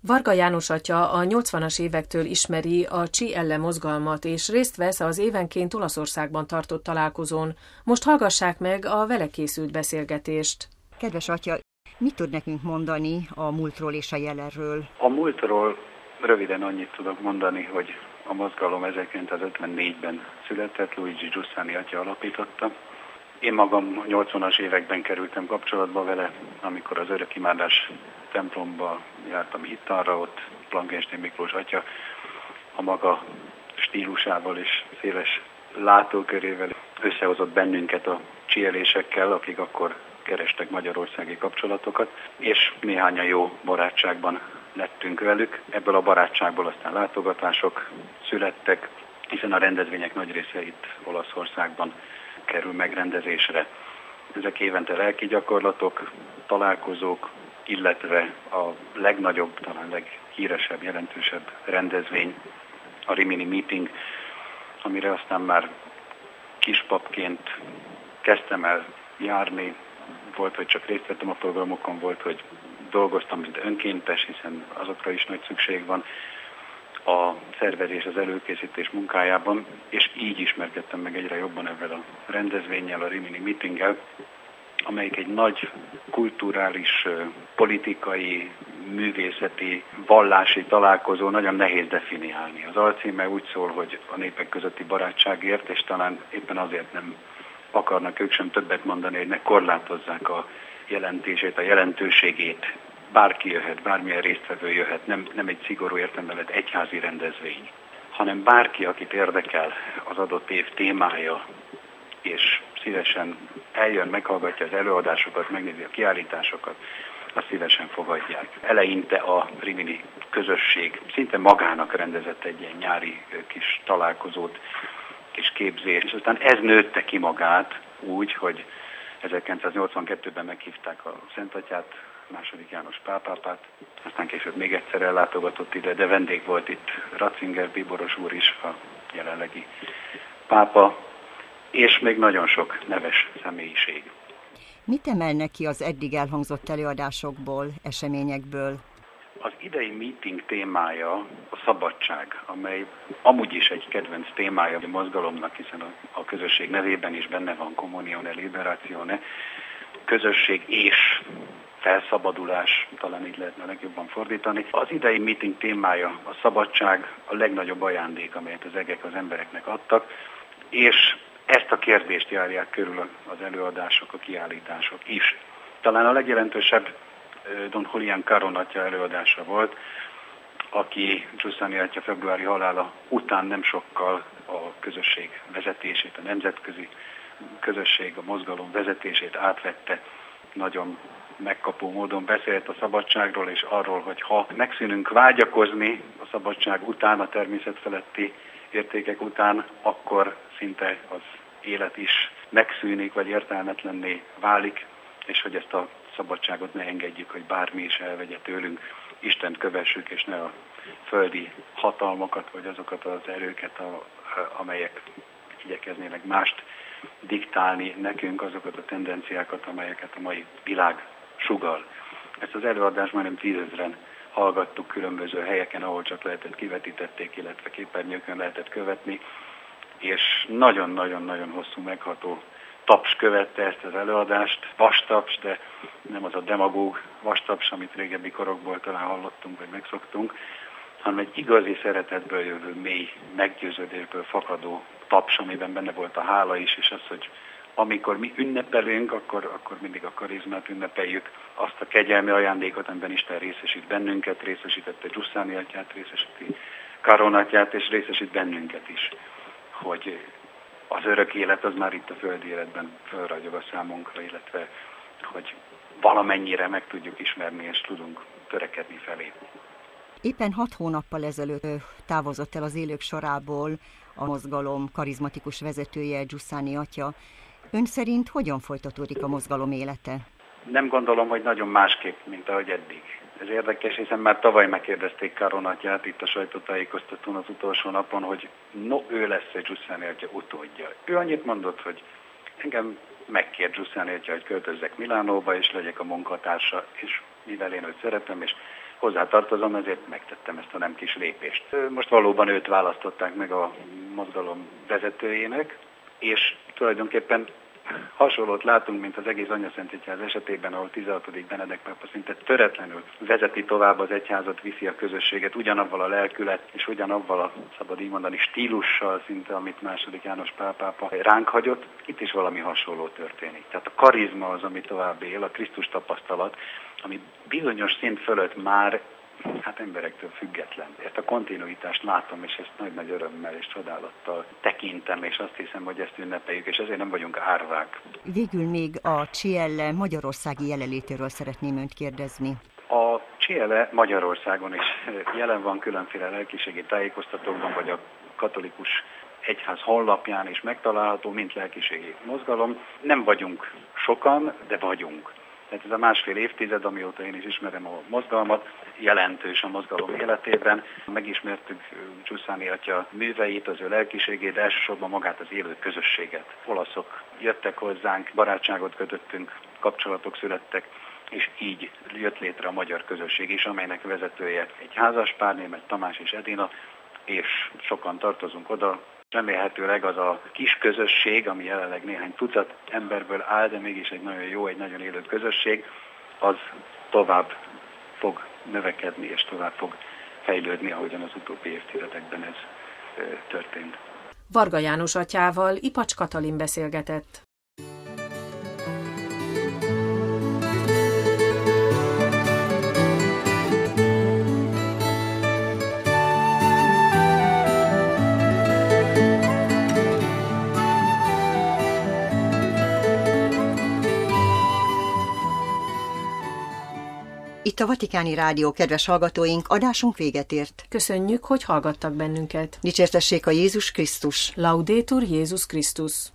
Varga János atya a 80-as évektől ismeri a CSL mozgalmat, és részt vesz az évenként Olaszországban tartott találkozón. Most hallgassák meg a vele készült beszélgetést. Kedves atya, mit tud nekünk mondani a múltról és a jelenről? A múltról röviden annyit tudok mondani, hogy a mozgalom 1954-ben született, Luigi Giussani atya alapította. Én magam 80-as években kerültem kapcsolatba vele, amikor az Örökimádás templomba jártam hittanra, ott Langenstein Miklós atya a maga stílusával és széles látókörével összehozott bennünket a csihelésekkel, akik akkor kerestek magyarországi kapcsolatokat, és néhányan jó barátságban lettünk velük. Ebből a barátságból aztán látogatások születtek, hiszen a rendezvények nagy része itt Olaszországban kerül megrendezésre. Ezek évente lelki gyakorlatok, találkozók, illetve a legnagyobb, talán leghíresebb, jelentősebb rendezvény, a Rimini Meeting, amire aztán már kispapként kezdtem el járni. Volt, hogy csak részt vettem a programokon, volt, hogy dolgoztam, mint önkéntes, hiszen azokra is nagy szükség van a szervezés, az előkészítés munkájában, és így ismerkedtem meg egyre jobban ezzel a rendezvénnyel, a Rimini Meetinggel, amelyik egy nagy kulturális, politikai, művészeti, vallási találkozó, nagyon nehéz definiálni. Az alcíme úgy szól, hogy a népek közötti barátságért, és talán éppen azért nem akarnak ők sem többet mondani, hogy ne korlátozzák a jelentését, a jelentőségét. Bárki jöhet, bármilyen résztvevő jöhet, nem egy szigorú értelemben lett egyházi rendezvény, hanem bárki, akit érdekel az adott év témája, és szívesen eljön, meghallgatja az előadásokat, megnézi a kiállításokat, azt szívesen fogadják. Eleinte a Rimini közösség szinte magának rendezett egy ilyen nyári kis találkozót, kis képzést, és aztán ez nőtte ki magát úgy, hogy 1982-ben meghívták a Szent Atyát, II. János Pál pápát, aztán később még egyszer ellátogatott ide, de vendég volt itt Ratzinger bíboros úr is, a jelenlegi pápa, és még nagyon sok neves személyiség. Mit emelnek ki az eddig elhangzott előadásokból, eseményekből? Az idei meeting témája a szabadság, amely amúgy is egy kedvenc témája a mozgalomnak, hiszen a közösség nevében is benne van communione, liberatione, közösség és felszabadulás, talán így lehetne legjobban fordítani. Az idei meeting témája a szabadság, a legnagyobb ajándék, amelyet az egek az embereknek adtak, és ezt a kérdést járják körül az előadások, a kiállítások is. Talán a legjelentősebb Don Julián Caron atya előadása volt, aki Giussani atya februári halála után nem sokkal a közösség vezetését, a nemzetközi közösség, a mozgalom vezetését átvette. Nagyon megkapó módon beszélt a szabadságról és arról, hogy ha megszűnünk vágyakozni a szabadság után, a természet feletti értékek után, akkor szinte az élet is megszűnik, vagy értelmetlenné válik, és hogy ezt a szabadságot ne engedjük, hogy bármi is elvegye tőlünk. Istent kövessük, és ne a földi hatalmakat, vagy azokat az erőket, amelyek igyekeznének mást diktálni nekünk, azokat a tendenciákat, amelyeket a mai világ sugall. Ezt az előadást majdnem 10 000-en hallgattuk különböző helyeken, ahol csak lehetett, kivetítették, illetve képernyőkön lehetett követni, és nagyon-nagyon-nagyon hosszú, megható taps követte ezt az előadást. Vastaps, de nem az a demagóg vastaps, amit régebbi korokból talán hallottunk, vagy megszoktunk, hanem egy igazi szeretetből jövő, mély meggyőződésből fakadó taps, amiben benne volt a hála is, és az, hogy amikor mi ünnepelünk, akkor mindig a karizmát ünnepeljük, azt a kegyelmi ajándékot, amiben Isten részesít bennünket, részesítette Giussani atyát, részesíti Caron atyát, és részesít bennünket is, hogy az örök élet az már itt a földi életben fölragyog a számunkra, illetve hogy valamennyire meg tudjuk ismerni, és tudunk törekedni felé. Éppen 6 hónappal ezelőtt távozott el az élők sorából a mozgalom karizmatikus vezetője, Giussani atya. Ön szerint hogyan folytatódik a mozgalom élete? Nem gondolom, hogy nagyon másképp, mint ahogy eddig. Ez érdekes, hiszen már tavaly megkérdezték Caron atyát itt a sajtótájékoztatón az utolsó napon, hogy ő lesz-e Giussani atya utódja. Ő annyit mondott, hogy engem megkért Giussani atya, hogy költözzek Milánóba, és legyek a munkatársa, és mivel én őt szeretem, és hozzátartozom, ezért megtettem ezt a nem kis lépést. Most valóban őt választották meg a mozgalom vezetőjének, és tulajdonképpen hasonlót látunk, mint az egész Anyaszentegyház esetében, ahol 16. Benedek pápa szinte töretlenül vezeti tovább az egyházat, viszi a közösséget, ugyanavval a lelkület, és ugyanavval a, szabad így mondani, stílussal szinte, amit II. János Pál pápa ránk hagyott, itt is valami hasonló történik. Tehát a karizma az, ami tovább él, a Krisztus tapasztalat, ami bizonyos szint fölött már emberektől független. Ezt a kontinuitást látom, és ezt nagy-nagy örömmel és csodálattal tekintem, és azt hiszem, hogy ezt ünnepeljük, és ezért nem vagyunk árvák. Végül még a CIELLE magyarországi jelenlétéről szeretném önt kérdezni. A CIELLE Magyarországon is jelen van különféle lelkiségi tájékoztatókban, vagy a katolikus egyház honlapján is megtalálható, mint lelkiségi mozgalom. Nem vagyunk sokan, de vagyunk. Tehát ez a 1,5 évtized, amióta én is ismerem a mozgalmat, jelentős a mozgalom életében. Megismertük Giussani atya műveit, az ő lelkiségét, de elsősorban magát az élő közösséget. Olaszok jöttek hozzánk, barátságot kötöttünk, kapcsolatok születtek, és így jött létre a magyar közösség is, amelynek vezetője egy házaspár, német Tamás és Edina, és sokan tartozunk oda. Remélhetőleg az a kis közösség, ami jelenleg néhány tucat emberből áll, de mégis egy nagyon jó, egy nagyon élő közösség, az tovább fog növekedni és tovább fog fejlődni, ahogyan az utóbbi évtizedekben ez történt. Varga János atyával Ipacs Katalin beszélgetett. Itt a Vatikáni Rádió, kedves hallgatóink, adásunk véget ért. Köszönjük, hogy hallgattak bennünket. Dicsértessék a Jézus Krisztus. Laudetur Jézus Krisztus.